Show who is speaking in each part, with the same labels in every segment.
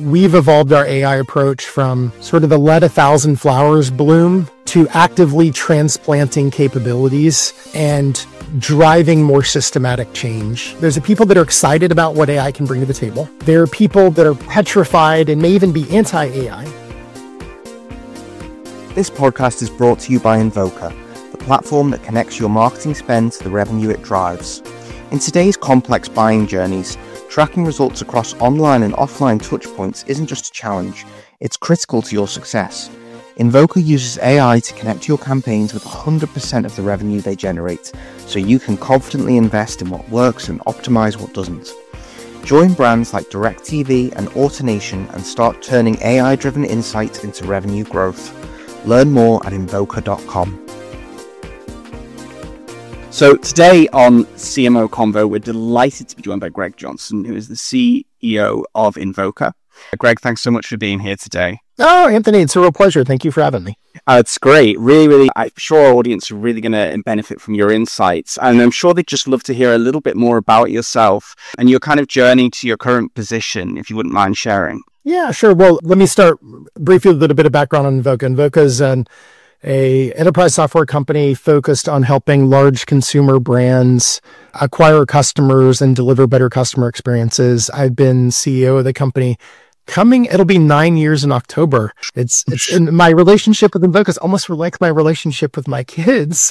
Speaker 1: we've evolved our AI approach from sort of the let 1,000 flowers bloom to actively transplanting capabilities and driving more systematic change. There's the people that are excited about what AI can bring to the table. There are people that are petrified and may even be anti-AI.
Speaker 2: This podcast is brought to you by Invoca, the platform that connects your marketing spend to the revenue it drives. In today's complex buying journeys, tracking results across online and offline touchpoints isn't just a challenge, it's critical to your success. Invoca uses AI to connect your campaigns with 100% of the revenue they generate, so you can confidently invest in what works and optimize what doesn't. Join brands like DirecTV and AutoNation and start turning AI-driven insights into revenue growth. Learn more at Invoca.com.
Speaker 3: So today on CMO Convo, we're delighted to be joined by Greg Johnson, who is the CEO of Invoca. Greg, thanks so much for being here today.
Speaker 1: Oh, Anthony, it's a real pleasure. Thank you for having me.
Speaker 3: It's great. Really, I'm sure our audience are really going to benefit from your insights. And I'm sure they'd just love to hear a little bit more about yourself and your kind of journey to your current position, if you wouldn't mind sharing.
Speaker 1: Yeah, sure. Well, let me start briefly with a little bit of background on Invoca. Invoca is an enterprise software company focused on helping large consumer brands acquire customers and deliver better customer experiences. I've been CEO of the company it'll be 9 years in October. It's in my relationship with Invoca is almost like my relationship with my kids.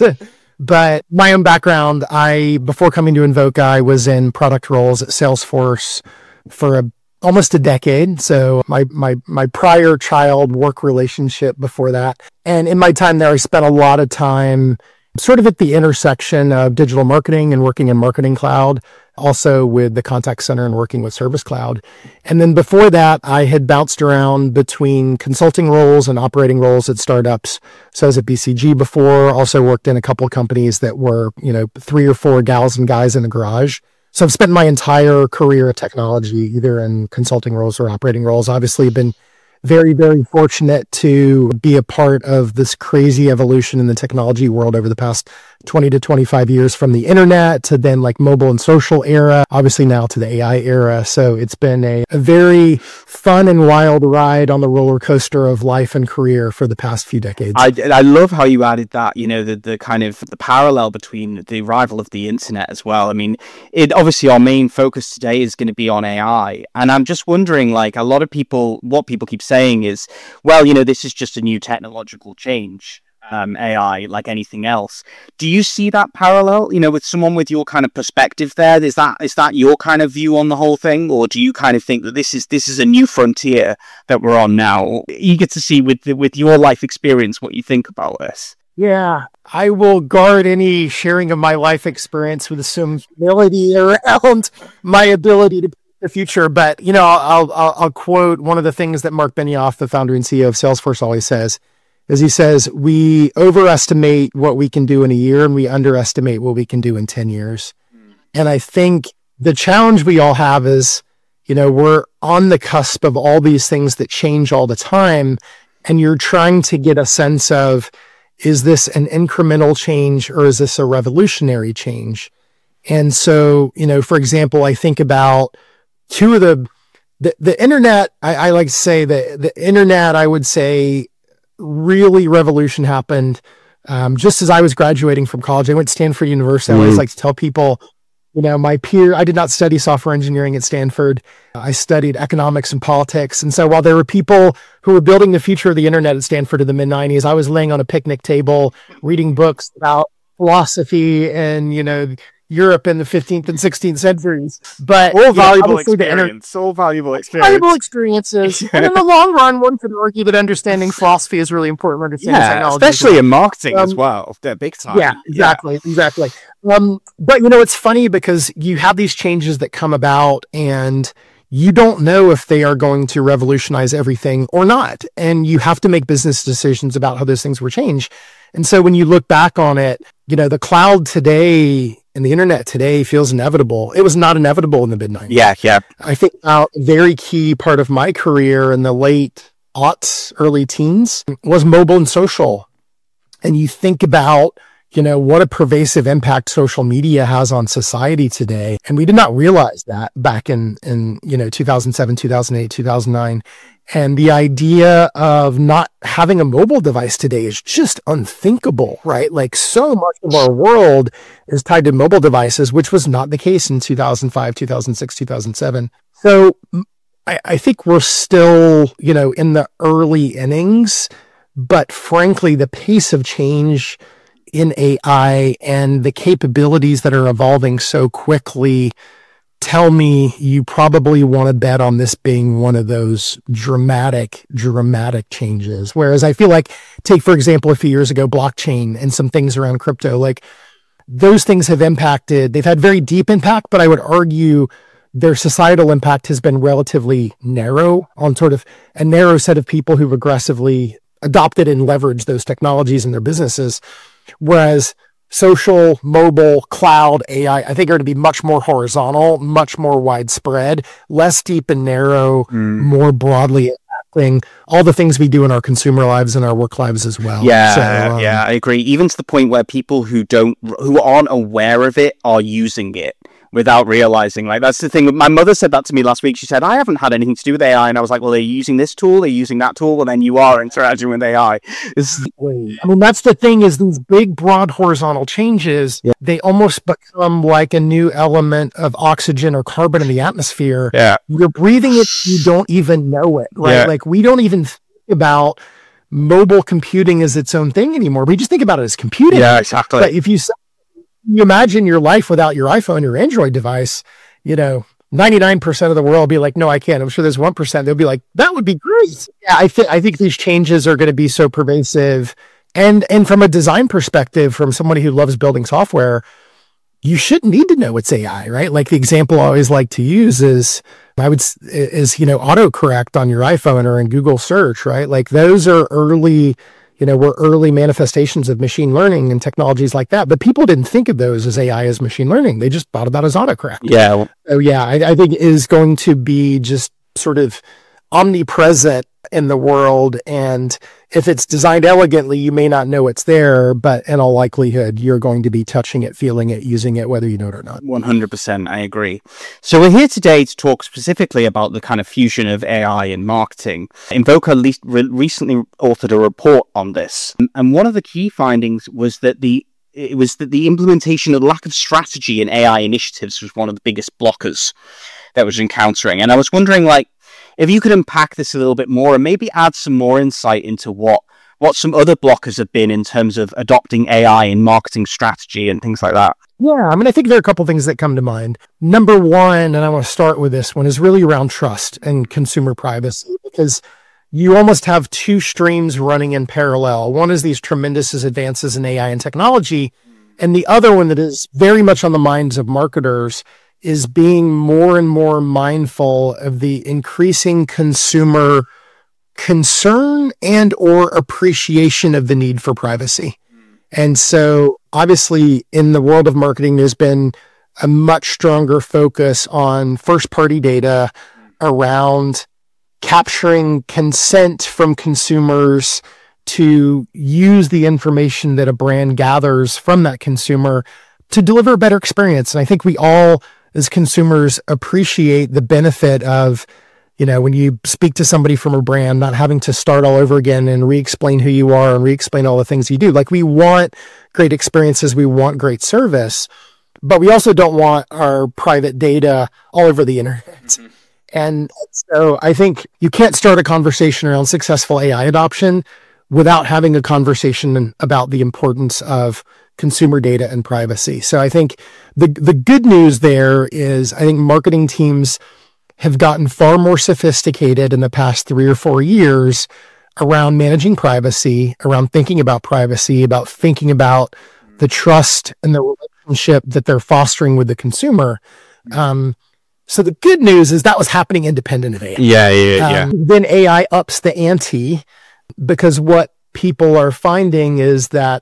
Speaker 1: But my own background, before coming to Invoca, I was in product roles at Salesforce for almost a decade. So my prior child work relationship before that. And in my time there, I spent a lot of time sort of at the intersection of digital marketing and working in Marketing Cloud, also with the contact center and working with Service Cloud. And then before that, I had bounced around between consulting roles and operating roles at startups. So I was at BCG before, also worked in a couple of companies that were, 3 or 4 gals and guys in a garage. So I've spent my entire career at technology, either in consulting roles or operating roles. Obviously, been very, very fortunate to be a part of this crazy evolution in the technology world over the past 20 to 25 years, from the internet to then like mobile and social era, obviously now to the AI era. So it's been a very fun and wild ride on the roller coaster of life and career for the past few decades.
Speaker 3: I love how you added that, the kind of the parallel between the arrival of the internet as well. I mean, obviously our main focus today is going to be on AI. And I'm just wondering, like, what people keep saying is, well, this is just a new technological change. AI, like anything else. Do you see that parallel, with someone with your kind of perspective there? Is that your kind of view on the whole thing? Or do you kind of think that this is a new frontier that we're on now? Eager to see with your life experience what you think about this.
Speaker 1: Yeah, I will guard any sharing of my life experience with some humility around my ability to predict the future. But, I'll quote one of the things that Mark Benioff, the founder and CEO of Salesforce, always says. As he says, we overestimate what we can do in a year and we underestimate what we can do in 10 years. And I think the challenge we all have is, we're on the cusp of all these things that change all the time. And you're trying to get a sense of, is this an incremental change or is this a revolutionary change? And so, for example, I think about two of the internet. I like to say the internet, I would say, really revolution happened just as I was graduating from college. I went to Stanford University. I always like to tell people, my peer, I did not study software engineering at Stanford. I studied economics and politics. And so while there were people who were building the future of the internet at Stanford in the mid-90s, I was laying on a picnic table reading books about philosophy and, Europe in the 15th and 16th centuries. But
Speaker 3: all valuable experiences.
Speaker 1: And in the long run, one could argue that understanding philosophy is really important for understanding technology.
Speaker 3: Especially in marketing as well. They're big time.
Speaker 1: Yeah, exactly. But it's funny because you have these changes that come about and you don't know if they are going to revolutionize everything or not. And you have to make business decisions about how those things will change. And so when you look back on it, the cloud today and the internet today feels inevitable. It was not inevitable in the mid-90s.
Speaker 3: Yeah.
Speaker 1: I think a very key part of my career in the late aughts, early teens was mobile and social. And you think about, what a pervasive impact social media has on society today. And we did not realize that back in 2007, 2008, 2009. And the idea of not having a mobile device today is just unthinkable, right? Like so much of our world is tied to mobile devices, which was not the case in 2005, 2006, 2007. So I think we're still, in the early innings, but frankly, the pace of change in AI and the capabilities that are evolving so quickly tell me you probably want to bet on this being one of those dramatic changes. Whereas I feel like, take, for example, a few years ago, blockchain and some things around crypto, like those things have they've had very deep impact, but I would argue their societal impact has been relatively narrow on sort of a narrow set of people who've aggressively adopted and leveraged those technologies in their businesses. Whereas social, mobile, cloud, AI, I think are going to be much more horizontal, much more widespread, less deep and narrow, more broadly impacting all the things we do in our consumer lives and our work lives as well.
Speaker 3: Yeah, I agree. Even to the point where people who aren't aware of it are using it without realizing. Like, that's the thing. My mother said that to me last week. She said, I haven't had anything to do with AI. And I was like, well, they're using this tool, they're using that tool, well, then you are interacting with AI.
Speaker 1: That's the thing, is these big, broad, horizontal changes, they almost become like a new element of oxygen or carbon in the atmosphere.
Speaker 3: Yeah.
Speaker 1: You're breathing it, you don't even know it, right?
Speaker 3: Yeah.
Speaker 1: Like, we don't even think about mobile computing as its own thing anymore. We just think about it as computing.
Speaker 3: Yeah, exactly.
Speaker 1: But if you imagine your life without your iPhone, your Android device, 99% of the world will be like, no, I can't. I'm sure there's 1%. They'll be like, that would be great. Yeah, I think these changes are going to be so pervasive. And from a design perspective, from somebody who loves building software, you shouldn't need to know it's AI, right? Like the example I always like to use is autocorrect on your iPhone or in Google search, right? Like those are early manifestations of machine learning and technologies like that. But people didn't think of those as AI, as machine learning. They just thought about it as autocorrect.
Speaker 3: Yeah.
Speaker 1: So I think it is going to be just sort of omnipresent in the world. And if it's designed elegantly, you may not know it's there, but in all likelihood, you're going to be touching it, feeling it, using it, whether you know it or not.
Speaker 3: 100%. I agree. So we're here today to talk specifically about the kind of fusion of AI in marketing. Invoca recently authored a report on this. And one of the key findings was that the implementation of lack of strategy in AI initiatives was one of the biggest blockers that was encountering. And I was wondering, if you could unpack this a little bit more and maybe add some more insight into what some other blockers have been in terms of adopting AI in marketing strategy and things like that.
Speaker 1: Yeah, I think there are a couple things that come to mind. Number one, and I want to start with this one, is really around trust and consumer privacy, because you almost have two streams running in parallel. One is these tremendous advances in AI and technology, and the other one that is very much on the minds of marketers is being more and more mindful of the increasing consumer concern and or appreciation of the need for privacy. And so obviously in the world of marketing, there's been a much stronger focus on first-party data around capturing consent from consumers to use the information that a brand gathers from that consumer to deliver a better experience. And I think we all, as consumers, appreciate the benefit of, when you speak to somebody from a brand, not having to start all over again and re-explain who you are and re-explain all the things you do. Like, we want great experiences, we want great service, but we also don't want our private data all over the internet. Mm-hmm. And so I think you can't start a conversation around successful AI adoption without having a conversation about the importance of consumer data and privacy. So I think the good news there is, I think marketing teams have gotten far more sophisticated in the past 3 or 4 years around managing privacy, around thinking about privacy, about thinking about the trust and the relationship that they're fostering with the consumer. So the good news is that was happening independent of AI.
Speaker 3: Yeah.
Speaker 1: Then AI ups the ante, because what people are finding is that,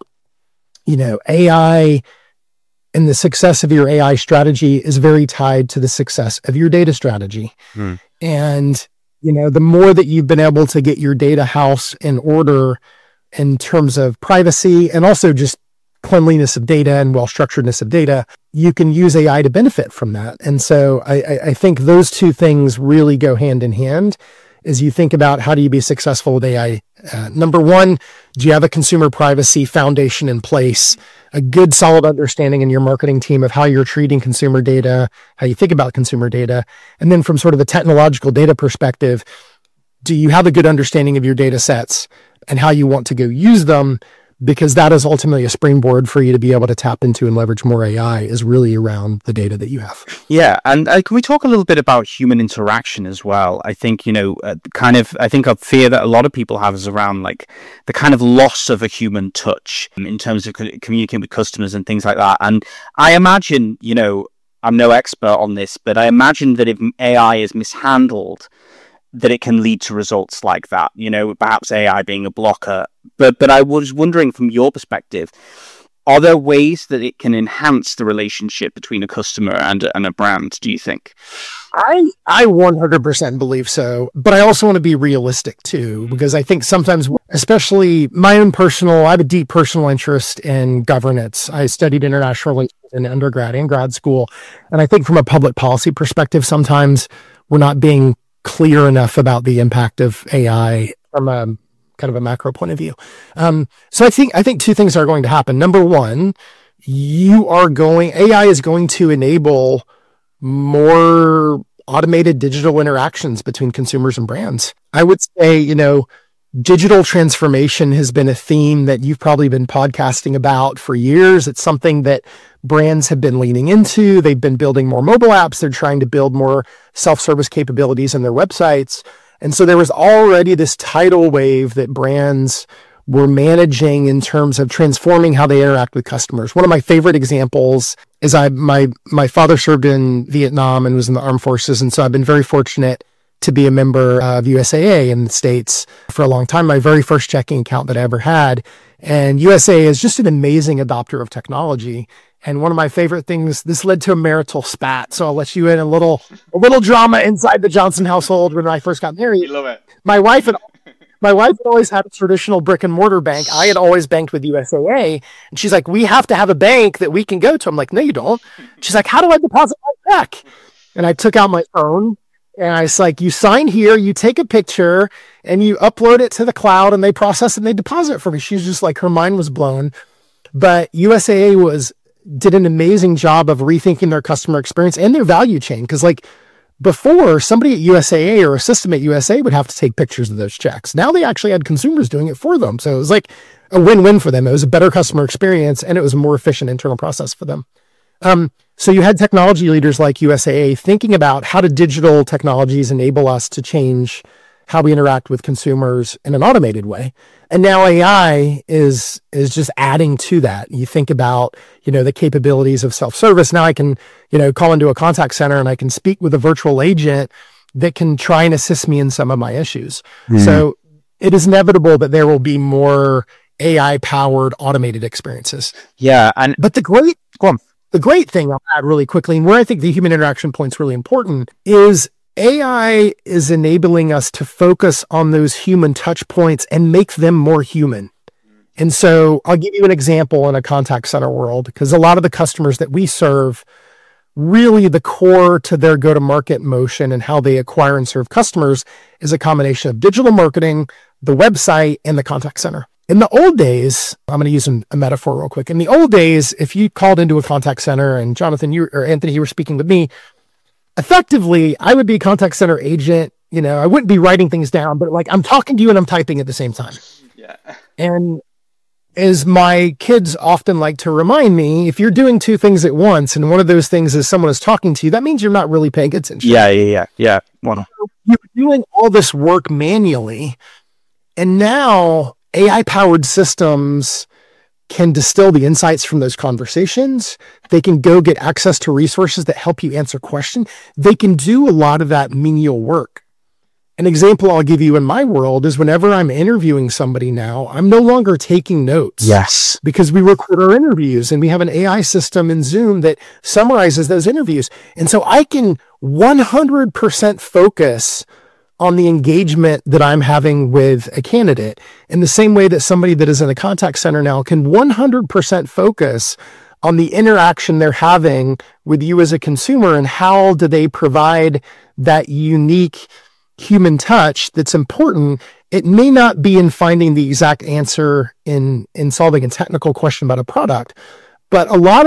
Speaker 1: AI and the success of your AI strategy is very tied to the success of your data strategy. And, the more that you've been able to get your data house in order in terms of privacy and also just cleanliness of data and well-structuredness of data, you can use AI to benefit from that. And so I think those two things really go hand in hand as you think about how do you be successful with AI. Number one, do you have a consumer privacy foundation in place, a good solid understanding in your marketing team of how you're treating consumer data, how you think about consumer data? And then from sort of a technological data perspective, do you have a good understanding of your data sets and how you want to go use them? Because that is ultimately a springboard for you to be able to tap into and leverage more AI, is really around the data that you have.
Speaker 3: Yeah. And can we talk a little bit about human interaction as well? I think, I think a fear that a lot of people have is around like the kind of loss of a human touch in terms of communicating with customers and things like that. And I imagine, I'm no expert on this, but I imagine that if AI is mishandled, that it can lead to results like that, perhaps AI being a blocker. But I was wondering from your perspective, are there ways that it can enhance the relationship between a customer and a brand, do you think?
Speaker 1: I 100% believe so, but I also want to be realistic too, because I think sometimes, especially I have a deep personal interest in governance. I studied international relations in undergrad and grad school. And I think from a public policy perspective, sometimes we're not being clear enough about the impact of AI from a kind of a macro point of view. So I think two things are going to happen. Number one, AI is going to enable more automated digital interactions between consumers and brands. I would say, digital transformation has been a theme that you've probably been podcasting about for years. It's something that brands have been leaning into. They've been building more mobile apps. They're trying to build more self-service capabilities in their websites. And so there was already this tidal wave that brands were managing in terms of transforming how they interact with customers. One of my favorite examples is my father served in Vietnam and was in the armed forces. And so I've been very fortunate to be a member of USAA in the States for a long time, my very first checking account that I ever had. And USAA is just an amazing adopter of technology. And one of my favorite things, this led to a marital spat. So I'll let you in a little drama inside the Johnson household when I first got married.
Speaker 3: You love it.
Speaker 1: My wife had always had a traditional brick and mortar bank. I had always banked with USAA. And she's like, we have to have a bank that we can go to. I'm like, no, you don't. She's like, how do I deposit my check? And I took out my phone. And I was like, you sign here, you take a picture, and you upload it to the cloud, and they process it and they deposit it for me. She's just like, her mind was blown. But USAA did an amazing job of rethinking their customer experience and their value chain. Because like before, somebody at USAA or a system at USA would have to take pictures of those checks. Now they actually had consumers doing it for them. So it was like a win-win for them. It was a better customer experience, and it was a more efficient internal process for them. So you had technology leaders like USAA thinking about how do digital technologies enable us to change how we interact with consumers in an automated way. And now AI is just adding to that. You think about, the capabilities of self-service. Now I can, call into a contact center and I can speak with a virtual agent that can try and assist me in some of my issues. Mm-hmm. So it is inevitable that there will be more AI-powered automated experiences.
Speaker 3: Yeah.
Speaker 1: But the great thing I'll add really quickly, and where I think the human interaction point is really important, is AI is enabling us to focus on those human touch points and make them more human. And so I'll give you an example in a contact center world, because a lot of the customers that we serve, really the core to their go-to-market motion and how they acquire and serve customers is a combination of digital marketing, the website, and the contact center. In the old days, I'm going to use a metaphor real quick. In the old days, if you called into a contact center and Jonathan, or Anthony, you were speaking with me, effectively, I would be a contact center agent. I wouldn't be writing things down, but like I'm talking to you and I'm typing at the same time.
Speaker 3: Yeah.
Speaker 1: And as my kids often like to remind me, if you're doing two things at once and one of those things is someone is talking to you, that means you're not really paying attention.
Speaker 3: Yeah.
Speaker 1: So you're doing all this work manually, and now AI-powered systems can distill the insights from those conversations. They can go get access to resources that help you answer questions. They can do a lot of that menial work. An example I'll give you in my world is whenever I'm interviewing somebody now, I'm no longer taking notes.
Speaker 3: Yes.
Speaker 1: Because we record our interviews and we have an AI system in Zoom that summarizes those interviews. And so I can 100% focus on the engagement that I'm having with a candidate, in the same way that somebody that is in a contact center now can 100% focus on the interaction they're having with you as a consumer, and how do they provide that unique human touch that's important. It may not be in finding the exact answer in solving a technical question about a product, but a lot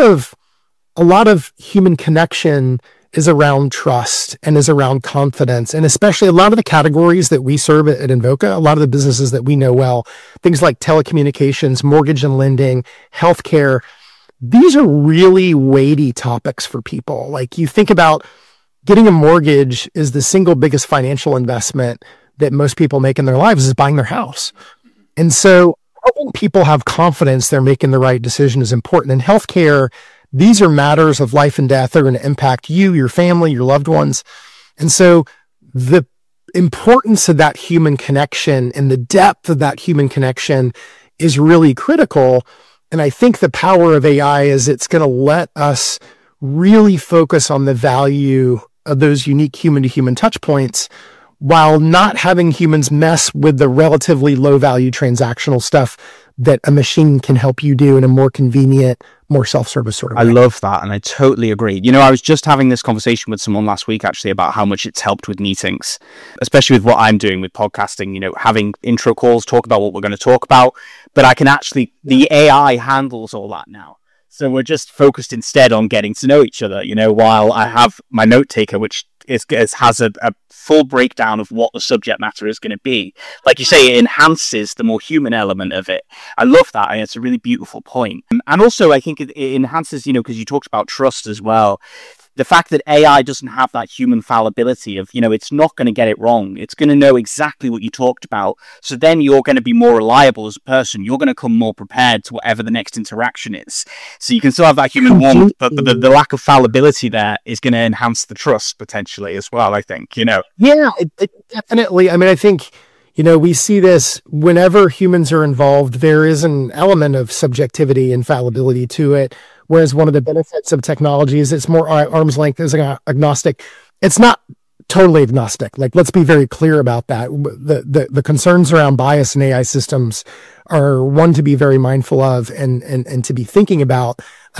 Speaker 1: of human connection is around trust and is around confidence. And especially a lot of the categories that we serve at Invoca, a lot of the businesses that we know well, things like telecommunications, mortgage and lending, healthcare, these are really weighty topics for people. Like, you think about getting a mortgage is the single biggest financial investment that most people make in their lives, is buying their house. And so helping people have confidence they're making the right decision is important. In healthcare, these are matters of life and death. They're going to impact you, your family, your loved ones. And so the importance of that human connection and the depth of that human connection is really critical. And I think the power of AI is it's going to let us really focus on the value of those unique human-to-human touch points, while not having humans mess with the relatively low-value transactional stuff that a machine can help you do in a more convenient, more self-service sort of way.
Speaker 3: I love that, and I totally agree. You know, I was just having this conversation with someone last week, actually, about how much it's helped with meetings, especially with what I'm doing with podcasting, you know, having intro calls, talk about what we're going to talk about, but I can actually, the AI handles all that now. So we're just focused instead on getting to know each other, you know, while I have my note taker, which has a full breakdown of what the subject matter is going to be. Like you say, it enhances the more human element of it. I love that. And it's a really beautiful point. And also, I think it enhances, you know, because you talked about trust as well. The fact that AI doesn't have that human fallibility of, you know, it's not going to get it wrong. It's going to know exactly what you talked about. So then you're going to be more reliable as a person. You're going to come more prepared to whatever the next interaction is. So you can still have that human warmth, but the lack of fallibility there is going to enhance the trust potentially as well, I think, you know.
Speaker 1: Yeah, it definitely. I mean, I think, you know, we see this whenever humans are involved, there is an element of subjectivity and fallibility to it. Whereas one of the benefits of technology is it's more arm's length, is agnostic. It's not totally agnostic. Like, let's be very clear about that. The concerns around bias in AI systems are one to be very mindful of and to be thinking about.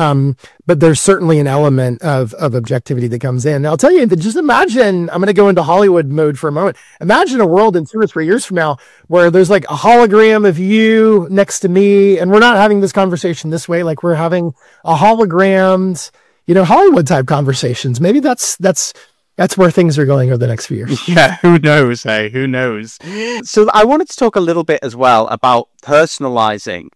Speaker 1: But there's certainly an element of objectivity that comes in. Now, I'll tell you that, just imagine, I'm going to go into Hollywood mode for a moment. Imagine a world in 2 or 3 years from now where there's like a hologram of you next to me, and we're not having this conversation this way. Like, we're having a holograms, you know, Hollywood type conversations. Maybe that's where things are going over the next few years.
Speaker 3: Yeah, who knows, hey? Who knows? So I wanted to talk a little bit as well about personalization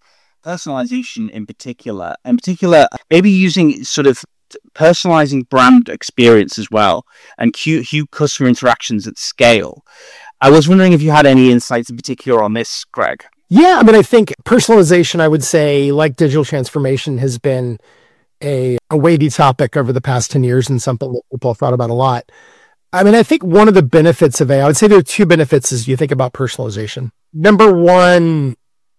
Speaker 3: in particular, maybe using sort of personalizing brand experience as well, and cute customer interactions at scale. I was wondering if you had any insights in particular on this, Greg.
Speaker 1: Yeah, I mean, I think personalization, I would say, like digital transformation, has been a weighty topic over the past 10 years and something that people have thought about a lot. I mean, I think one of the benefits of AI, I would say there are 2 benefits as you think about personalization. Number one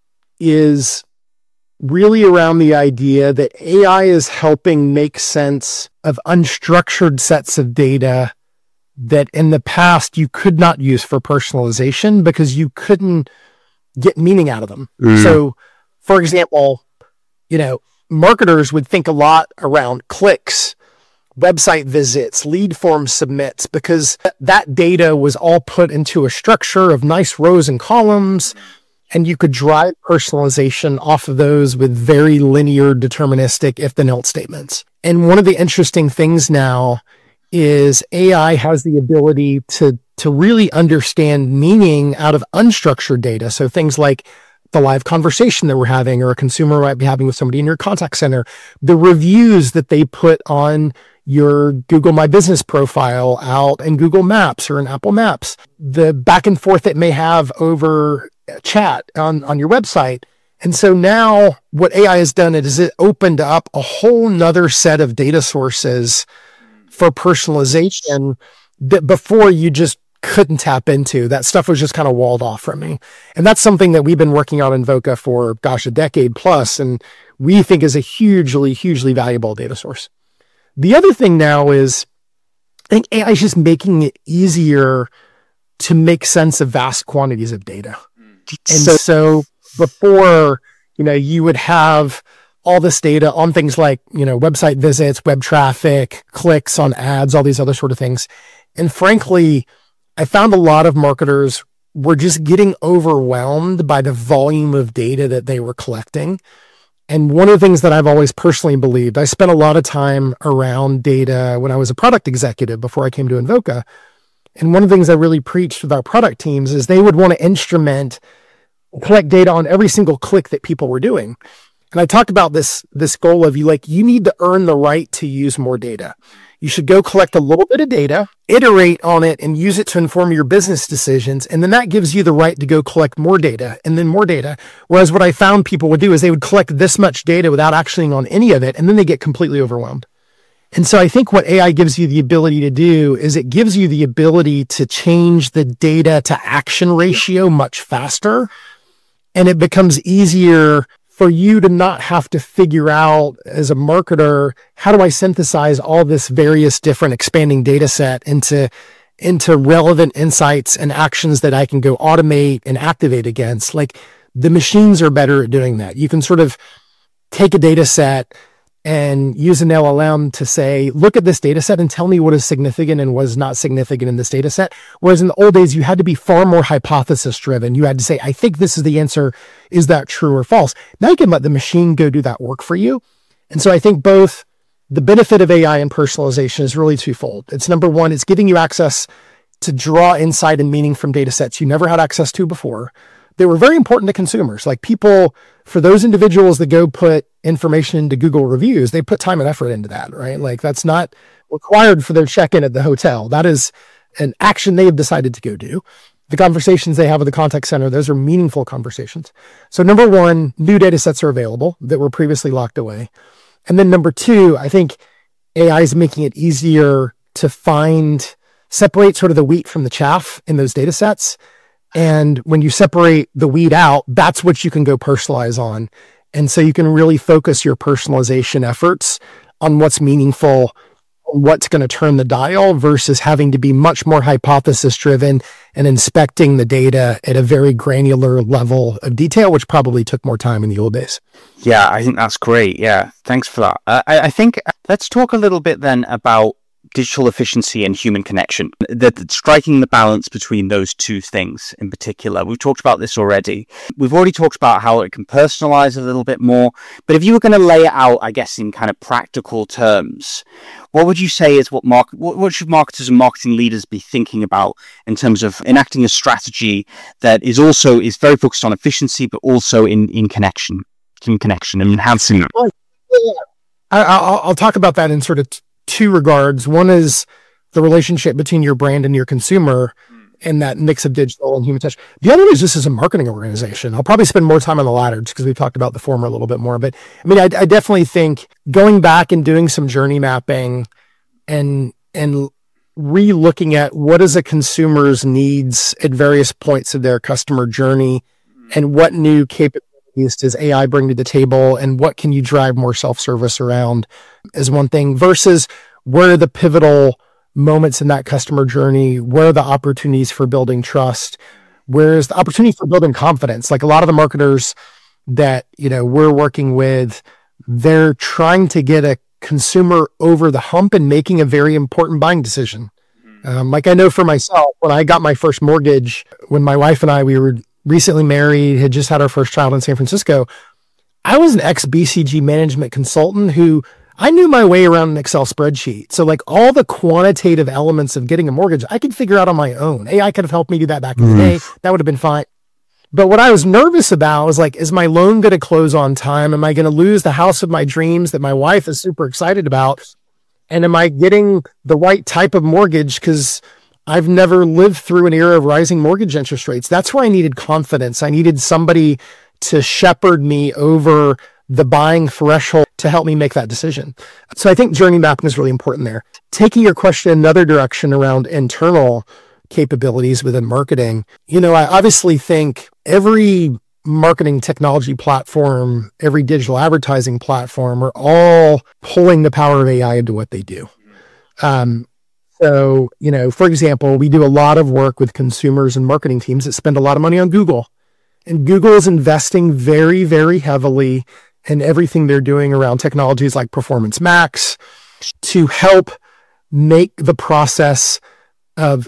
Speaker 1: is really around the idea that AI is helping make sense of unstructured sets of data that in the past you could not use for personalization because you couldn't get meaning out of them. So, for example, you know, marketers would think a lot around clicks, website visits, lead form submits, because that data was all put into a structure of nice rows and columns, and you could drive personalization off of those with very linear, deterministic if-then-else statements. And one of the interesting things now is AI has the ability to really understand meaning out of unstructured data. So things like the live conversation that we're having, or a consumer might be having with somebody in your contact center, the reviews that they put on your Google My Business profile out in Google Maps or in Apple Maps, the back and forth it may have over chat on your website. And so now what AI has done is it opened up a whole nother set of data sources for personalization that before you just couldn't tap into. That stuff was just kind of walled off from me. And that's something that we've been working on in Invoca for, a decade plus, and we think is a hugely, hugely valuable data source. The other thing now is, I think AI is just making it easier to make sense of vast quantities of data. And
Speaker 3: So,
Speaker 1: so before, you would have all this data on things like, website visits, web traffic, clicks on ads, all these other sort of things. And frankly, I found a lot of marketers were just getting overwhelmed by the volume of data that they were collecting. And one of the things that I've always personally believed, I spent a lot of time around data when I was a product executive before I came to Invoca. And one of the things I really preached with our product teams is they would want to collect data on every single click that people were doing. And I talked about this goal of you need to earn the right to use more data. You should go collect a little bit of data, iterate on it, and use it to inform your business decisions. And then that gives you the right to go collect more data and then more data. Whereas what I found people would do is they would collect this much data without actioning on any of it, and then they get completely overwhelmed. And so I think what AI gives you the ability to do is it gives you the ability to change the data to action ratio much faster. And it becomes easier for you to not have to figure out as a marketer, how do I synthesize all this various different expanding data set into relevant insights and actions that I can go automate and activate against? Like, the machines are better at doing that. You can sort of take a data set and use an LLM to say, look at this data set and tell me what is significant and what is not significant in this data set. Whereas in the old days, you had to be far more hypothesis driven. You had to say, I think this is the answer. Is that true or false? Now you can let the machine go do that work for you. And so I think both the benefit of AI and personalization is really twofold. It's number one, it's giving you access to draw insight and meaning from data sets you never had access to before. They were very important to consumers. Like, people, for those individuals that go put information into Google reviews, they put time and effort into that, right? Like, that's not required for their check-in at the hotel. That is an action they have decided to go do. The conversations they have with the contact center, those are meaningful conversations. So number one, new data sets are available that were previously locked away. And then number two, I think AI is making it easier to separate sort of the wheat from the chaff in those data sets. And when you separate the weed out, that's what you can go personalize on. And so you can really focus your personalization efforts on what's meaningful, what's going to turn the dial, versus having to be much more hypothesis driven and inspecting the data at a very granular level of detail, which probably took more time in the old days.
Speaker 3: yeah, I think that's great. Yeah, thanks for that. I think let's talk a little bit then about digital efficiency and human connection, striking the balance between those two things in particular. We've talked about this already. We've already talked about how it can personalize a little bit more. But if you were going to lay it out, I guess, in kind of practical terms, what would you say is what should marketers and marketing leaders be thinking about in terms of enacting a strategy that is very focused on efficiency, but also in connection and enhancing that?
Speaker 1: I'll talk about that in sort of two regards. One is the relationship between your brand and your consumer and that mix of digital and human touch. The other is this is a marketing organization. I'll probably spend more time on the latter just because we've talked about the former a little bit more. But I mean, I definitely think going back and doing some journey mapping and re-looking at what is a consumer's needs at various points of their customer journey and what new capabilities does AI bring to the table and what can you drive more self-service around is one thing, versus where are the pivotal moments in that customer journey, where are the opportunities for building trust, where's the opportunity for building confidence. Like, a lot of the marketers that we're working with, they're trying to get a consumer over the hump and making a very important buying decision. Like, I know for myself, when I got my first mortgage, when my wife and I, we were recently married, had just had our first child in San Francisco, I was an ex-BCG management consultant who I knew my way around an Excel spreadsheet. So like, all the quantitative elements of getting a mortgage, I could figure out on my own. AI could have helped me do that back in the day. That would have been fine. But what I was nervous about was like, is my loan going to close on time? Am I going to lose the house of my dreams that my wife is super excited about? And am I getting the right type of mortgage? Because I've never lived through an era of rising mortgage interest rates. That's where I needed confidence. I needed somebody to shepherd me over the buying threshold to help me make that decision. So I think journey mapping is really important there. Taking your question another direction around internal capabilities within marketing, I obviously think every marketing technology platform, every digital advertising platform are all pulling the power of AI into what they do. so, for example, we do a lot of work with consumers and marketing teams that spend a lot of money on Google. And Google is investing very, very heavily in everything they're doing around technologies like Performance Max to help make the process of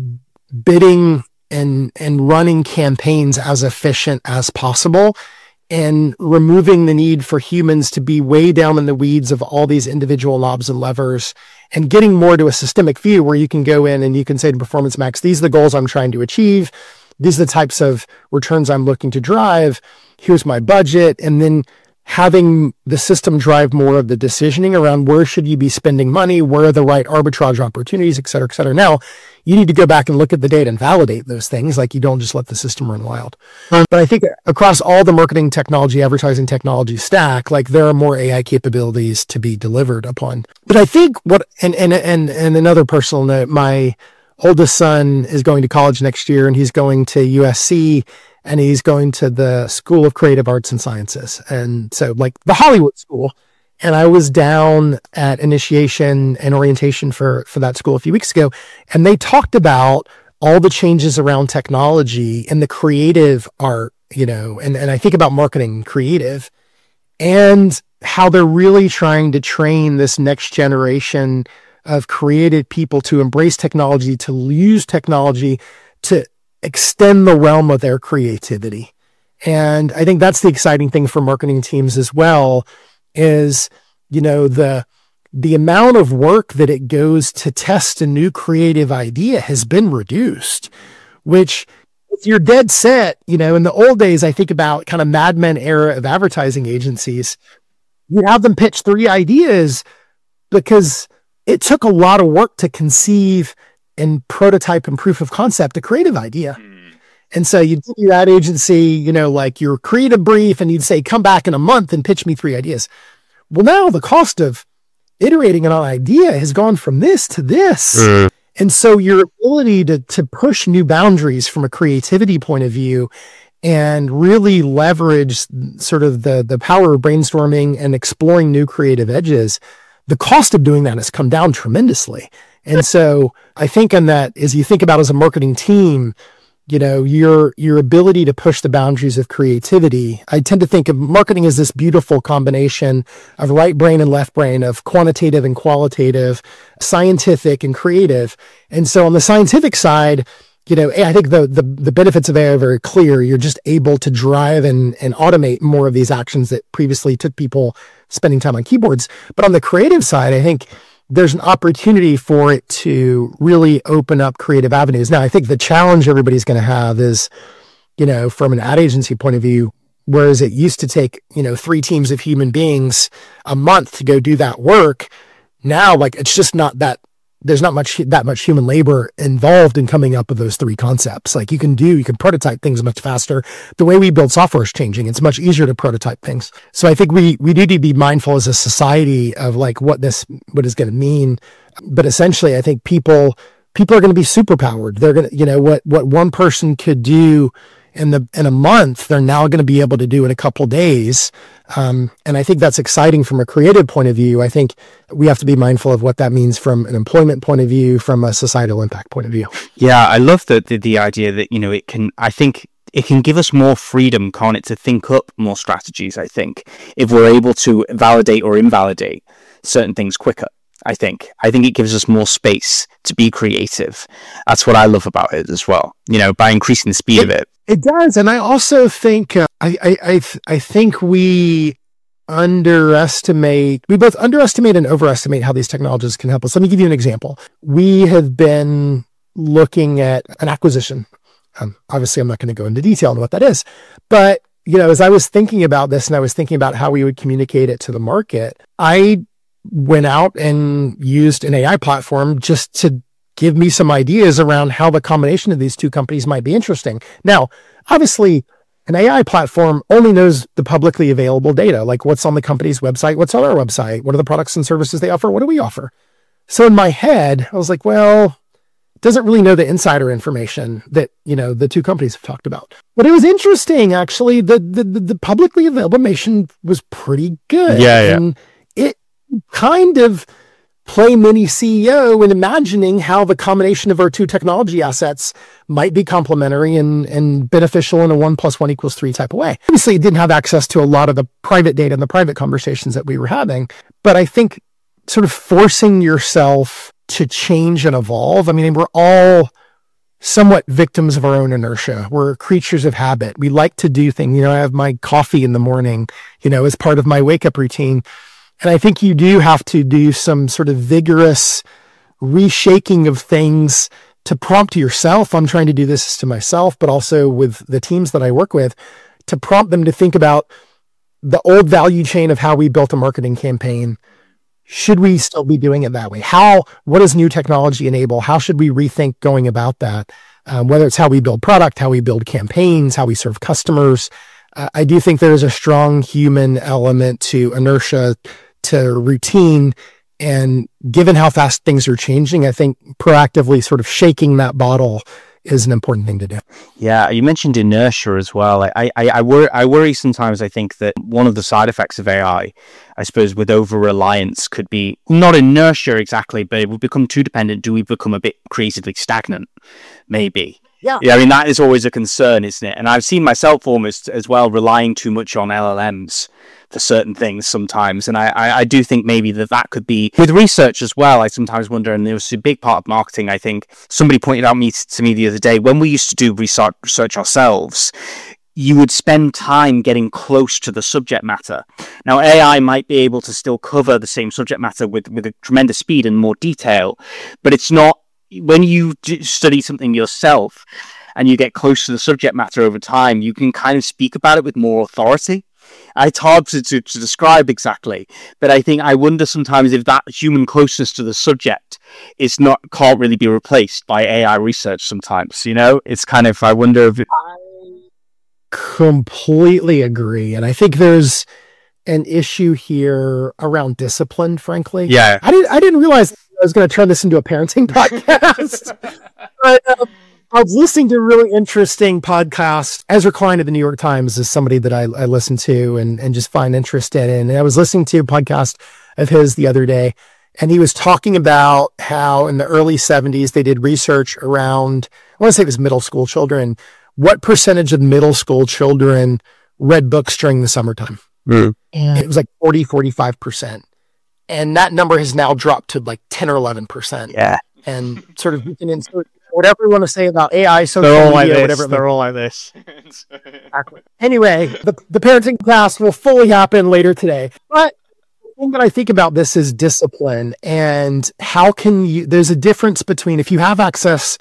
Speaker 1: bidding and running campaigns as efficient as possible, and removing the need for humans to be way down in the weeds of all these individual knobs and levers, and getting more to a systemic view where you can go in and you can say to Performance Max, these are the goals I'm trying to achieve. These are the types of returns I'm looking to drive. Here's my budget. And then having the system drive more of the decisioning around where should you be spending money, where are the right arbitrage opportunities, et cetera, et cetera. Now, you need to go back and look at the data and validate those things. Like, you don't just let the system run wild. But I think across all the marketing technology, advertising technology stack, like, there are more AI capabilities to be delivered upon. But I think and another personal note, my oldest son is going to college next year, and he's going to USC, and he's going to the School of Creative Arts and Sciences. And so, like, the Hollywood school. And I was down at initiation and orientation for that school a few weeks ago, and they talked about all the changes around technology and the creative art, and I think about marketing creative, and how they're really trying to train this next generation of creative people to embrace technology, to use technology to extend the realm of their creativity. And I think that's the exciting thing for marketing teams as well, is, the amount of work that it goes to test a new creative idea has been reduced, which, if you're dead set, in the old days, I think about kind of Mad Men era of advertising agencies, you have them pitch 3 ideas because it took a lot of work to conceive and prototype and proof of concept a creative idea. And so you'd give that agency, like, your creative brief, and you'd say, come back in a month and pitch me 3 ideas. Well, now the cost of iterating on an idea has gone from this to this. And so your ability to push new boundaries from a creativity point of view and really leverage sort of the power of brainstorming and exploring new creative edges, the cost of doing that has come down tremendously. And so I think on that, as you think about as a marketing team, your ability to push the boundaries of creativity, I tend to think of marketing as this beautiful combination of right brain and left brain, of quantitative and qualitative, scientific and creative. And so on the scientific side, I think the benefits of AI are very clear. You're just able to drive and automate more of these actions that previously took people spending time on keyboards. But on the creative side, I think there's an opportunity for it to really open up creative avenues. Now, I think the challenge everybody's going to have is, from an ad agency point of view, whereas it used to take, 3 teams of human beings a month to go do that work, now, like, it's just not that. There's not that much human labor involved in coming up with those 3 concepts. Like, you can prototype things much faster. The way we build software is changing. It's much easier to prototype things. So I think we need to be mindful as a society of, like, what is going to mean. But essentially, I think people are going to be superpowered. They're going to, what one person could do in a month, they're now going to be able to do in a couple of days. And I think that's exciting from a creative point of view. I think we have to be mindful of what that means from an employment point of view, from a societal impact point of view.
Speaker 3: Yeah, I love the idea that, it can give us more freedom, can't it, to think up more strategies, I think, if we're able to validate or invalidate certain things quicker. I think it gives us more space to be creative. That's what I love about it as well, by increasing the speed of it.
Speaker 1: It does. And I also think, I think we both underestimate and overestimate how these technologies can help us. Let me give you an example. We have been looking at an acquisition. Obviously, I'm not going to go into detail on what that is, but, as I was thinking about this and I was thinking about how we would communicate it to the market, I went out and used an AI platform just to give me some ideas around how the combination of these 2 companies might be interesting. Now, obviously, an AI platform only knows the publicly available data, like what's on the company's website, what's on our website, what are the products and services they offer, what do we offer? So in my head, I was like, well, it doesn't really know the insider information that, the 2 companies have talked about. But it was interesting, actually. The publicly available information was pretty good.
Speaker 3: Yeah.
Speaker 1: And it kind of play mini CEO and imagining how the combination of our two technology assets might be complementary and beneficial in a 1 + 1 = 3 type of way. Obviously, it didn't have access to a lot of the private data and the private conversations that we were having, but I think sort of forcing yourself to change and evolve. I mean, we're all somewhat victims of our own inertia. We're creatures of habit. We like to do things. I have my coffee in the morning, as part of my wake up routine. And I think you do have to do some sort of vigorous reshaking of things to prompt yourself. I'm trying to do this to myself, but also with the teams that I work with, to prompt them to think about the old value chain of how we built a marketing campaign. Should we still be doing it that way? What does new technology enable? How should we rethink going about that? Whether it's how we build product, how we build campaigns, how we serve customers. I do think there is a strong human element to inertia, to routine. And given how fast things are changing, I think proactively sort of shaking that bottle is an important thing to do.
Speaker 3: Yeah, you mentioned inertia as well. I worry sometimes. I think that one of the side effects of AI, I suppose, with over-reliance could be not inertia exactly, but if we become too dependent, do we become a bit creatively stagnant? Maybe. Yeah, I mean, that is always a concern, isn't it? And I've seen myself almost as well relying too much on LLMs for certain things sometimes. And I do think maybe that could be with research as well. I sometimes wonder, and there was a big part of marketing, I think somebody pointed out to me the other day, when we used to do research ourselves, you would spend time getting close to the subject matter. Now, AI might be able to still cover the same subject matter with a tremendous speed and more detail, but it's not. When you study something yourself and you get close to the subject matter over time, you can kind of speak about it with more authority. It's hard to describe exactly, but I wonder sometimes if that human closeness to the subject can't really be replaced by AI research sometimes, It's kind of, I wonder if...
Speaker 1: I completely agree. And I think there's an issue here around discipline, frankly.
Speaker 3: Yeah.
Speaker 1: I didn't realize I was going to turn this into a parenting podcast. But I was listening to a really interesting podcast. Ezra Klein of the New York Times is somebody that I listen to and just find interested in. And I was listening to a podcast of his the other day, and he was talking about how in the early 70s, they did research around, I want to say it was middle school children, what percentage of middle school children read books during the summertime. And it was like 45%. And that number has now dropped to like 10 or 11%.
Speaker 3: Yeah.
Speaker 1: And sort of, you can insert whatever you want to say about AI, social media, whatever.
Speaker 3: They're all like this.
Speaker 1: Exactly. Anyway, the parenting class will fully happen later today. But the thing that I think about this is discipline, and how there's a difference between if you have access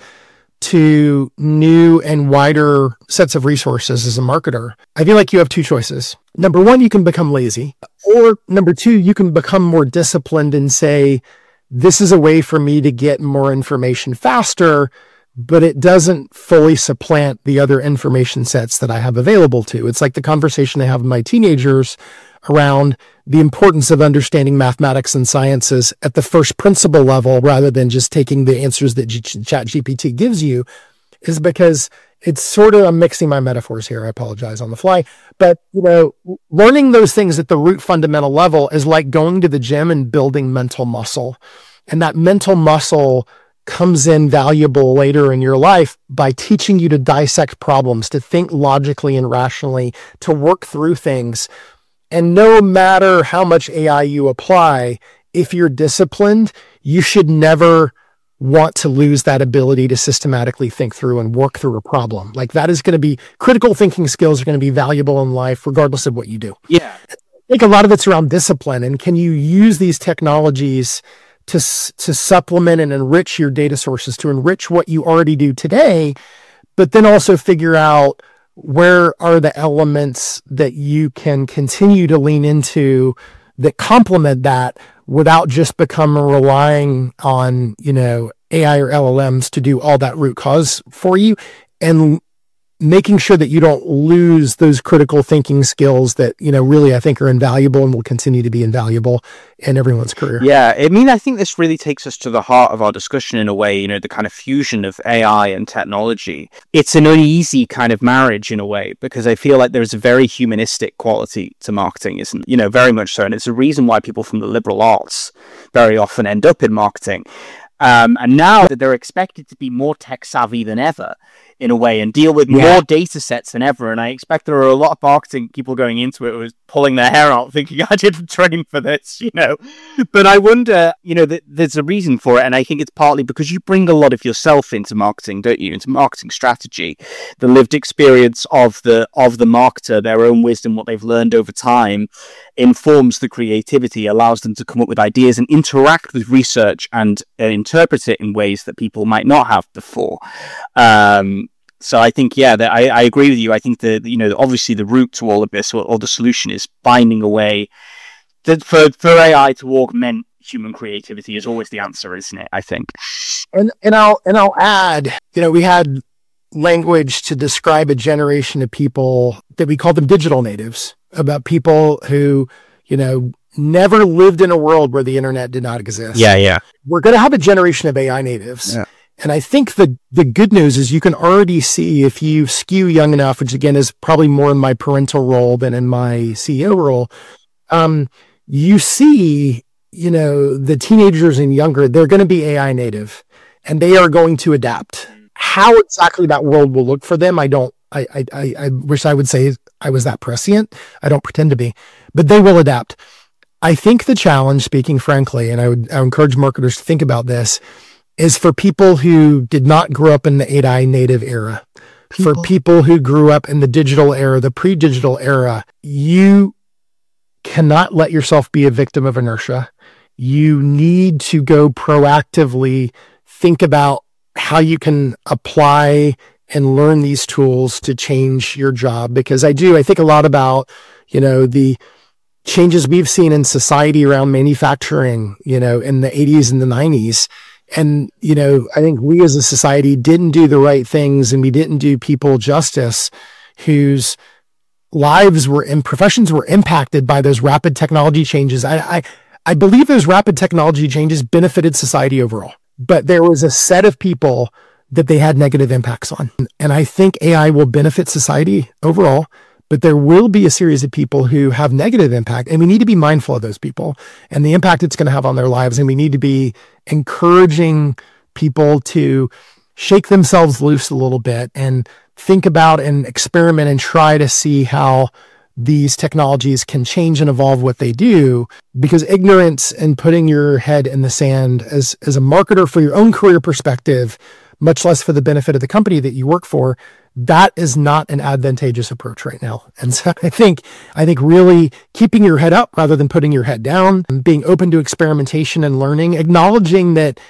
Speaker 1: to new and wider sets of resources as a marketer, I feel like you have two choices. Number one, you can become lazy, or number two, you can become more disciplined and say, this is a way for me to get more information faster, but it doesn't fully supplant the other information sets that I have available to. It's like the conversation I have with my teenagers around the importance of understanding mathematics and sciences at the first principle level, rather than just taking the answers that ChatGPT gives you, is because it's sort of, I'm mixing my metaphors here. I apologize on the fly, but learning those things at the root fundamental level is like going to the gym and building mental muscle. And that mental muscle comes in valuable later in your life by teaching you to dissect problems, to think logically and rationally, to work through things. And no matter how much AI you apply, if you're disciplined, you should never want to lose that ability to systematically think through and work through a problem. Like, that is going to be, critical thinking skills are going to be valuable in life, regardless of what you do.
Speaker 3: Yeah.
Speaker 1: I think a lot of it's around discipline, and can you use these technologies to supplement and enrich your data sources, to enrich what you already do today, but then also figure out where are the elements that you can continue to lean into that complement that without just relying on, AI or LLMs to do all that root cause for you, and making sure that you don't lose those critical thinking skills that, really I think are invaluable and will continue to be invaluable in everyone's career.
Speaker 3: Yeah, I mean, I think this really takes us to the heart of our discussion in a way, the kind of fusion of AI and technology. It's an uneasy kind of marriage in a way, because I feel like there's a very humanistic quality to marketing, isn't, very much so. And it's a reason why people from the liberal arts very often end up in marketing. And now that they're expected to be more tech savvy than ever, in a way, and deal with more data sets than ever. And I expect there are a lot of marketing people going into it who are pulling their hair out thinking, I didn't train for this, But I wonder, that there's a reason for it. And I think it's partly because you bring a lot of yourself into marketing, don't you? Into marketing strategy, the lived experience of the marketer, their own wisdom, what they've learned over time, informs the creativity, allows them to come up with ideas and interact with research and interpret it in ways that people might not have before. So I think, I agree with you. I think that, obviously the route to all of this, or the solution, is finding a way that for AI to augment human creativity is always the answer, isn't it? I think.
Speaker 1: And I'll add, we had language to describe a generation of people that we call them digital natives, about people who, never lived in a world where the internet did not exist.
Speaker 3: Yeah.
Speaker 1: We're going to have a generation of AI natives. Yeah. And I think the good news is you can already see, if you skew young enough, which again is probably more in my parental role than in my CEO role, you see, the teenagers and younger, they're going to be AI native and they are going to adapt. How exactly that world will look for them, I wish I would say I was that prescient. I don't pretend to be, but they will adapt. I think the challenge, speaking frankly, and I would encourage marketers to think about this, is for people who did not grow up in the AI native era, for people who grew up in the digital era, the pre-digital era. You cannot let yourself be a victim of inertia. You need to go proactively think about how you can apply and learn these tools to change your job. Because I think a lot about, the changes we've seen in society around manufacturing, in the 80s and the 90s. And, I think we as a society didn't do the right things, and we didn't do people justice whose lives professions were impacted by those rapid technology changes. I believe those rapid technology changes benefited society overall, but there was a set of people that they had negative impacts on. And I think AI will benefit society overall, but there will be a series of people who have negative impact, and we need to be mindful of those people and the impact it's going to have on their lives. And we need to be encouraging people to shake themselves loose a little bit and think about and experiment and try to see how these technologies can change and evolve what they do. Because ignorance and putting your head in the sand as a marketer for your own career perspective, much less for the benefit of the company that you work for, that is not an advantageous approach right now. And so I think really keeping your head up rather than putting your head down, being open to experimentation and learning, acknowledging that,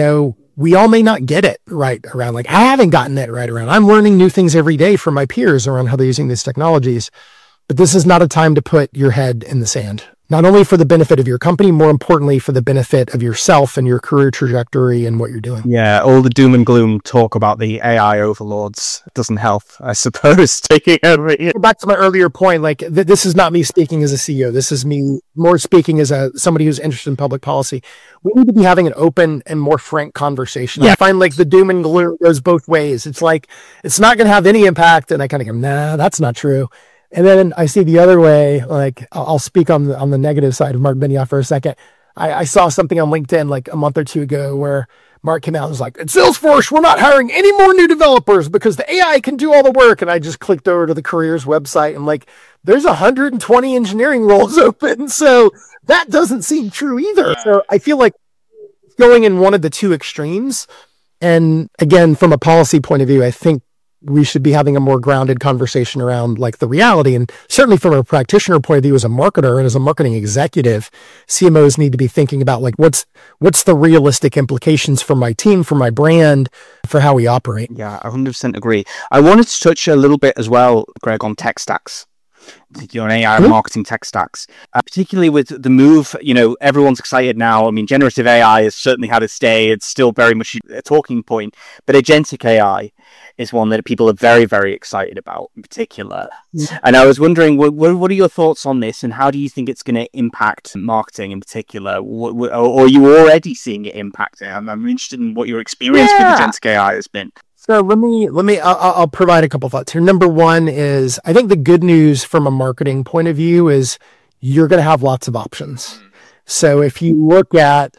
Speaker 1: we all may not get it right around. Like, I haven't gotten it right around. I'm learning new things every day from my peers around how they're using these technologies. But this is not a time to put your head in the sand. Not only for the benefit of your company, more importantly, for the benefit of yourself and your career trajectory and what you're doing.
Speaker 3: Yeah, all the doom and gloom talk about the AI overlords doesn't help, I suppose, taking over.
Speaker 1: Back to my earlier point, like this is not me speaking as a CEO. This is me more speaking as somebody who's interested in public policy. We need to be having an open and more frank conversation. Yeah. I find like the doom and gloom goes both ways. It's like, it's not going to have any impact. And I kind of go, nah, that's not true. And then I see the other way, like I'll speak on the negative side of Mark Benioff for a second. I saw something on LinkedIn like a month or two ago where Mark came out and was like, at Salesforce, we're not hiring any more new developers because the AI can do all the work. And I just clicked over to the careers website and like, there's 120 engineering roles open. So that doesn't seem true either. So I feel like going in one of the two extremes. And again, from a policy point of view, I think we should be having a more grounded conversation around like the reality. And certainly from a practitioner point of view, as a marketer and as a marketing executive, CMOs need to be thinking about like, what's the realistic implications for my team, for my brand, for how we operate.
Speaker 3: Yeah, I 100% agree. I wanted to touch a little bit as well, Greg, on tech stacks. on AI and marketing tech stacks, particularly with the move. Everyone's excited now. I mean, generative AI has certainly had its day. It's still very much a talking point, but agentic AI is one that people are very, very excited about in particular. And I was wondering, what are your thoughts on this, and how do you think it's going to impact marketing in particular? Or are you already seeing it impact it? I'm interested in what your experience with agentic AI has been.
Speaker 1: So I'll provide a couple thoughts here. Number one is, I think the good news from a marketing point of view is you're going to have lots of options. So if you look at,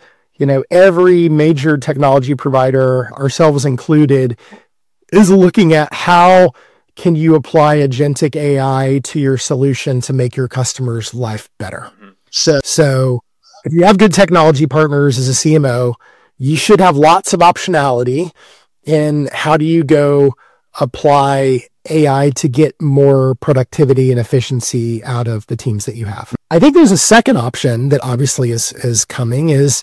Speaker 1: every major technology provider, ourselves included, is looking at how can you apply agentic AI to your solution to make your customer's life better. So if you have good technology partners as a CMO, you should have lots of optionality in how do you go apply AI to get more productivity and efficiency out of the teams that you have. I think there's a second option that obviously is coming is,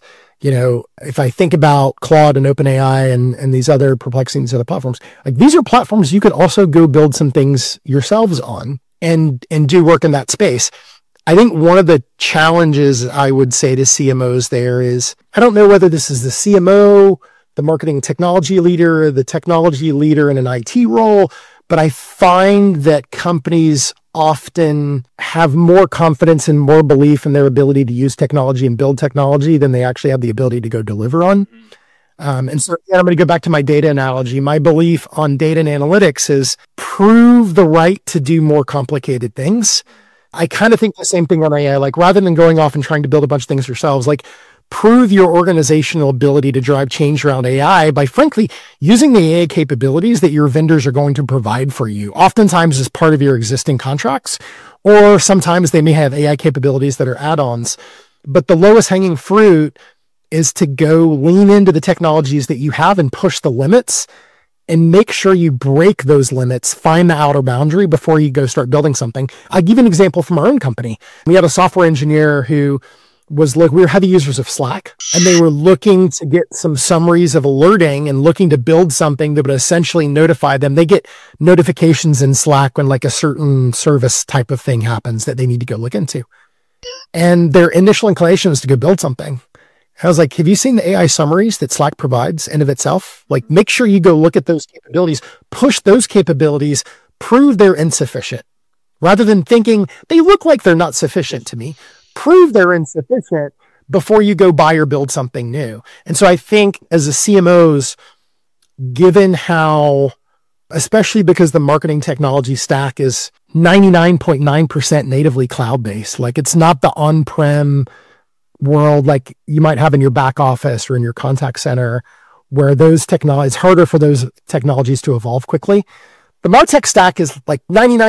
Speaker 1: if I think about Claude and OpenAI and these other Perplexity, these other platforms, like these are platforms you could also go build some things yourselves on and do work in that space. I think one of the challenges I would say to CMOs there is, I don't know whether this is the CMO, the marketing technology leader, the technology leader in an IT role, but I find that companies often have more confidence and more belief in their ability to use technology and build technology than they actually have the ability to go deliver on. And so I'm going to go back to my data analogy. My belief on data and analytics is prove the right to do more complicated things. I kind of think the same thing on AI, like rather than going off and trying to build a bunch of things yourselves, like prove your organizational ability to drive change around AI by frankly using the AI capabilities that your vendors are going to provide for you, oftentimes as part of your existing contracts, or sometimes they may have AI capabilities that are add-ons. But the lowest hanging fruit is to go lean into the technologies that you have and push the limits and make sure you break those limits, find the outer boundary before you go start building something. I'll give you an example from our own company. We had a software engineer who we were heavy users of Slack, and they were looking to get some summaries of alerting and looking to build something that would essentially notify them. They get notifications in Slack when like a certain service type of thing happens that they need to go look into. And their initial inclination was to go build something. I was like, have you seen the AI summaries that Slack provides in of itself? Like, make sure you go look at those capabilities, push those capabilities, prove they're insufficient, rather than thinking they look like they're not sufficient to me. Prove they're insufficient before you go buy or build something new. And so I think as a CMOs, given how, especially because the marketing technology stack is 99.9% natively cloud-based, like it's not the on-prem world like you might have in your back office or in your contact center, where those technologies, it's harder for those technologies to evolve quickly. The MarTech stack is like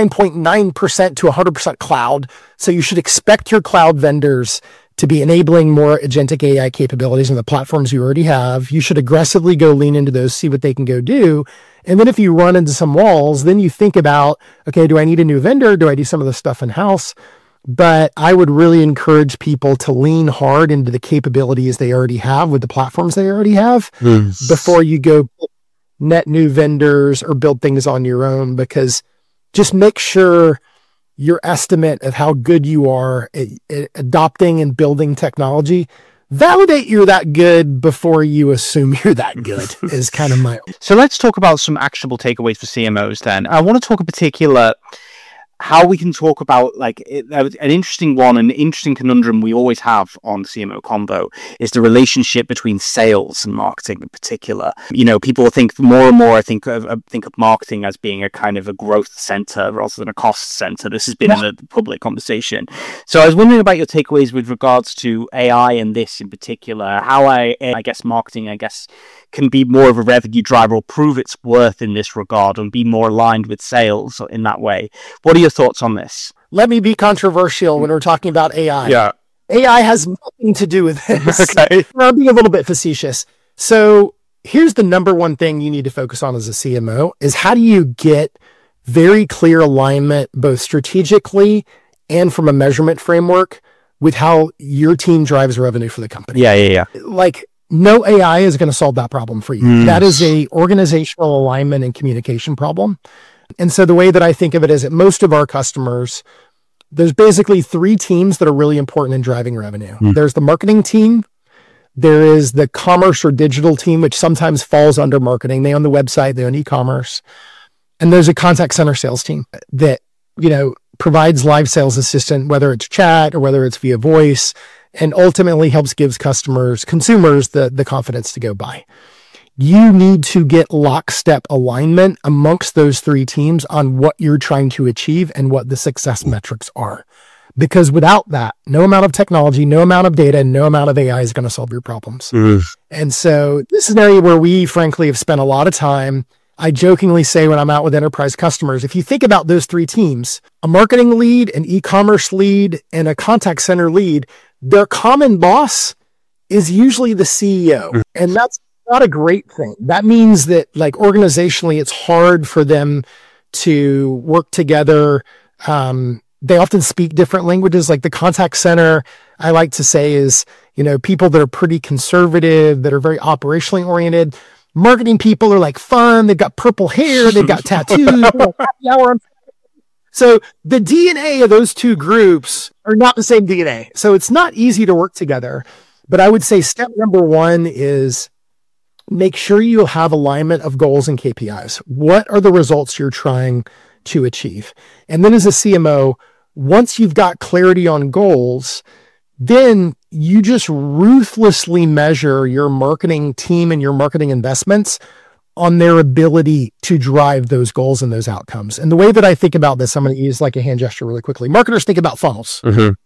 Speaker 1: 99.9% to 100% cloud. So you should expect your cloud vendors to be enabling more agentic AI capabilities in the platforms you already have. You should aggressively go lean into those, see what they can go do. And then if you run into some walls, then you think about, okay, do I need a new vendor? Do I do some of the stuff in-house? But I would really encourage people to lean hard into the capabilities they already have with the platforms they already have before you go net new vendors or build things on your own, because just make sure your estimate of how good you are at adopting and building technology, validate you're that good before you assume you're that good is kind of my...
Speaker 3: So let's talk about some actionable takeaways for CMOs then. I want to talk in particular how we can talk about like an interesting one, an interesting conundrum we always have on CMO Convo is the relationship between sales and marketing in particular. People think more and more, I think of marketing as being a kind of a growth center rather than a cost center. This has been in the public conversation. So I was wondering about your takeaways with regards to AI and this in particular, how I guess marketing, can be more of a revenue driver or prove its worth in this regard and be more aligned with sales in that way. What are your thoughts on this?
Speaker 1: Let me be controversial when we're talking about AI.
Speaker 3: Yeah.
Speaker 1: AI has nothing to do with this.
Speaker 3: Okay.
Speaker 1: I'm being a little bit facetious. So here's the number one thing you need to focus on as a CMO is how do you get very clear alignment, both strategically and from a measurement framework with how your team drives revenue for the company.
Speaker 3: Yeah.
Speaker 1: Like, no AI is going to solve that problem for you. That is a organizational alignment and communication problem. And so the way that I think of it is that most of our customers there's basically three teams that are really important in driving revenue. There's the marketing team. There is the commerce or digital team, which sometimes falls under marketing. They own the website, they own e-commerce. And there's a contact center sales team that, provides live sales assistant, whether it's chat or whether it's via voice, and ultimately helps gives consumers the confidence to go buy. You need to get lockstep alignment amongst those three teams on what you're trying to achieve and what the success metrics are. Because without that, no amount of technology, no amount of data, no amount of AI is going to solve your problems. And so this is an area where we frankly have spent a lot of time. I jokingly say when I'm out with enterprise customers, if you think about those three teams, a marketing lead, an e-commerce lead, and a contact center lead, their common boss is usually the CEO. And that's not a great thing. That means that organizationally, it's hard for them to work together. They often speak different languages. Like the contact center, I like to say is, people that are pretty conservative, that are very operationally oriented. Marketing people are fun. They've got purple hair. They've got tattoos. So the DNA of those two groups are not the same DNA. So it's not easy to work together. But I would say step number one is make sure you have alignment of goals and KPIs. What are the results you're trying to achieve? And then as a CMO, once you've got clarity on goals, then you just ruthlessly measure your marketing team and your marketing investments on their ability to drive those goals and those outcomes. And the way that I think about this, I'm going to use a hand gesture really quickly. Marketers think about funnels.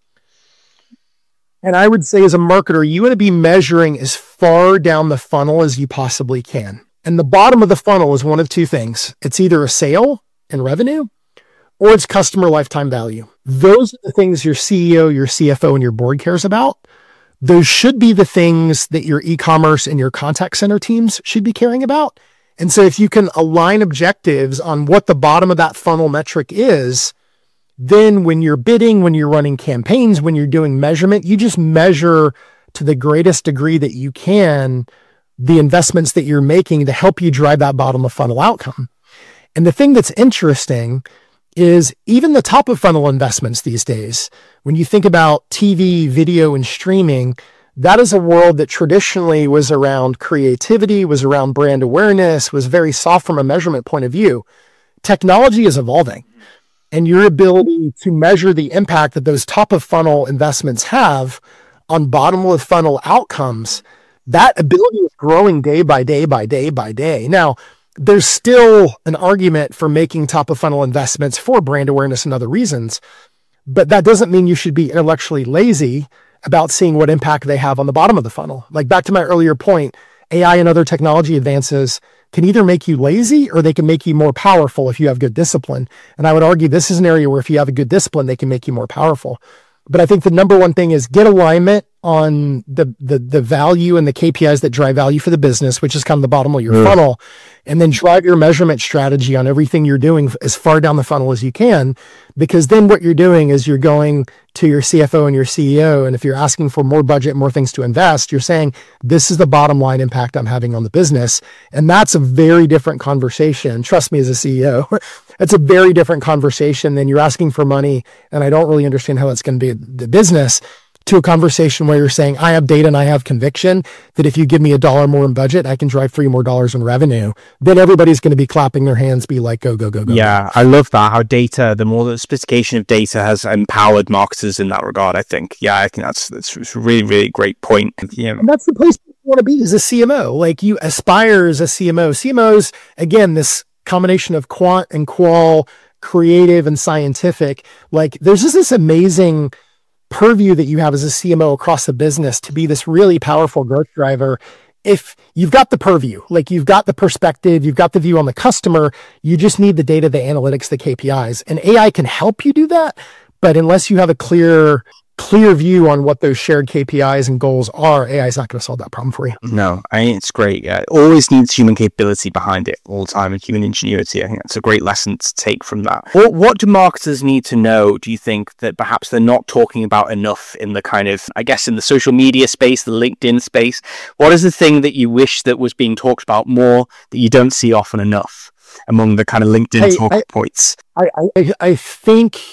Speaker 1: And I would say as a marketer, you want to be measuring as far down the funnel as you possibly can. And the bottom of the funnel is one of two things. It's either a sale and revenue, or it's customer lifetime value. Those are the things your CEO, your CFO, and your board cares about. Those should be the things that your e-commerce and your contact center teams should be caring about. And so if you can align objectives on what the bottom of that funnel metric is, then when you're bidding, when you're running campaigns, when you're doing measurement, you just measure to the greatest degree that you can the investments that you're making to help you drive that bottom of funnel outcome. And the thing that's interesting is even the top of funnel investments these days, when you think about TV, video, and streaming, that is a world that traditionally was around creativity, was around brand awareness, was very soft from a measurement point of view. Technology is evolving, and your ability to measure the impact that those top of funnel investments have on bottom of funnel outcomes, that ability is growing day by day by day by day. Now, there's still an argument for making top of funnel investments for brand awareness and other reasons, but that doesn't mean you should be intellectually lazy about seeing what impact they have on the bottom of the funnel. Back to my earlier point, AI and other technology advances can either make you lazy or they can make you more powerful if you have good discipline. And I would argue this is an area where if you have a good discipline, they can make you more powerful. But I think the number one thing is get alignment on the value and the KPIs that drive value for the business, which is kind of the bottom of your funnel, and then drive your measurement strategy on everything you're doing as far down the funnel as you can, because then what you're doing is you're going to your CFO and your CEO, and if you're asking for more budget, more things to invest, you're saying, this is the bottom line impact I'm having on the business. And that's a very different conversation. Trust me, as a CEO, that's a very different conversation than you're asking for money, and I don't really understand how that's going to be the business, to a conversation where you're saying, I have data and I have conviction that if you give me $1 more in budget, I can drive $3 more in revenue. Then everybody's going to be clapping their hands, be like, go, go, go, go.
Speaker 3: Yeah, I love that. How data, the more the sophistication of data has empowered marketers in that regard, I think. Yeah, I think that's a really, really great point. Yeah.
Speaker 1: And that's the place you want to be as a CMO. You aspire as a CMO. CMOs, again, this combination of quant and qual, creative and scientific, there's just this amazing purview that you have as a CMO across the business to be this really powerful growth driver. If you've got the purview, you've got the perspective, you've got the view on the customer, you just need the data, the analytics, the KPIs, and AI can help you do that. But unless you have a clear view on what those shared KPIs and goals are, AI is not going to solve that problem for you.
Speaker 3: No, it's great. Yeah, it always needs human capability behind it all the time and human ingenuity. I think that's a great lesson to take from that. What do marketers need to know, do you think, that perhaps they're not talking about enough in the kind of, I guess, in the social media space, the LinkedIn space? What is the thing that you wish that was being talked about more that you don't see often enough among the kind of LinkedIn talk points?
Speaker 1: I think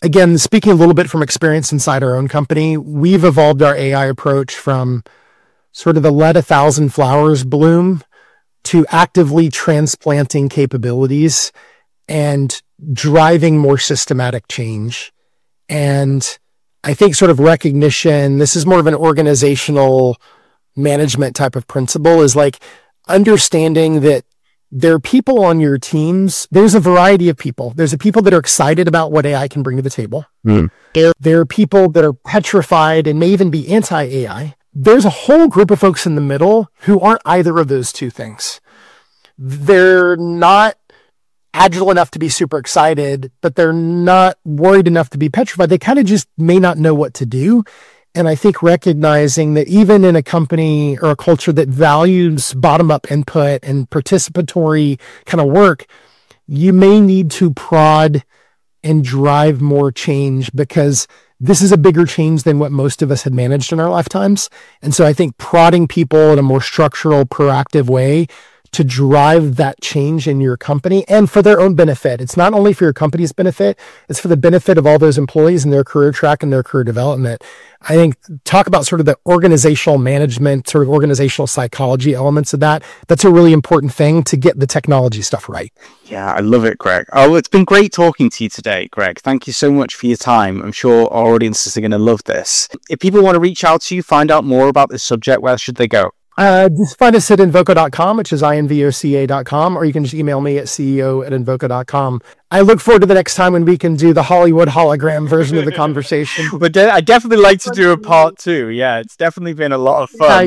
Speaker 1: again, speaking a little bit from experience inside our own company, we've evolved our AI approach from sort of the let 1,000 flowers bloom to actively transplanting capabilities and driving more systematic change. And I think sort of recognition, this is more of an organizational management type of principle, is like understanding that there are people on your teams. There's a variety of people. There's the people that are excited about what AI can bring to the table. There are people that are petrified and may even be anti-AI. There's a whole group of folks in the middle who aren't either of those two things. They're not agile enough to be super excited, but they're not worried enough to be petrified. They kind of just may not know what to do. And I think recognizing that even in a company or a culture that values bottom-up input and participatory kind of work, you may need to prod and drive more change, because this is a bigger change than what most of us had managed in our lifetimes. And so I think prodding people in a more structural, proactive way to drive that change in your company and for their own benefit. It's not only for your company's benefit, it's for the benefit of all those employees and their career track and their career development. I think talk about sort of the organizational management, sort of organizational psychology elements of that. That's a really important thing to get the technology stuff right.
Speaker 3: Yeah, I love it, Greg. Oh, it's been great talking to you today, Greg. Thank you so much for your time. I'm sure our audiences are going to love this. If people want to reach out to you, find out more about this subject, where should they go?
Speaker 1: Just find us at Invoca.com, which is invoca.com, or you can just email me at ceo@invoca.com. I look forward to the next time when we can do the Hollywood hologram version of the conversation.
Speaker 3: But I definitely like to do a part 2. Yeah, it's definitely been a lot of fun.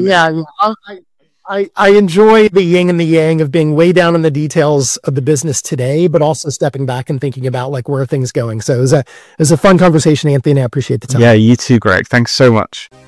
Speaker 1: I enjoy the yin and the yang of being way down in the details of the business today, but also stepping back and thinking about like where are things going. So it was a fun conversation, Anthony, and I appreciate the time.
Speaker 3: Yeah, you too, Greg. Thanks so much.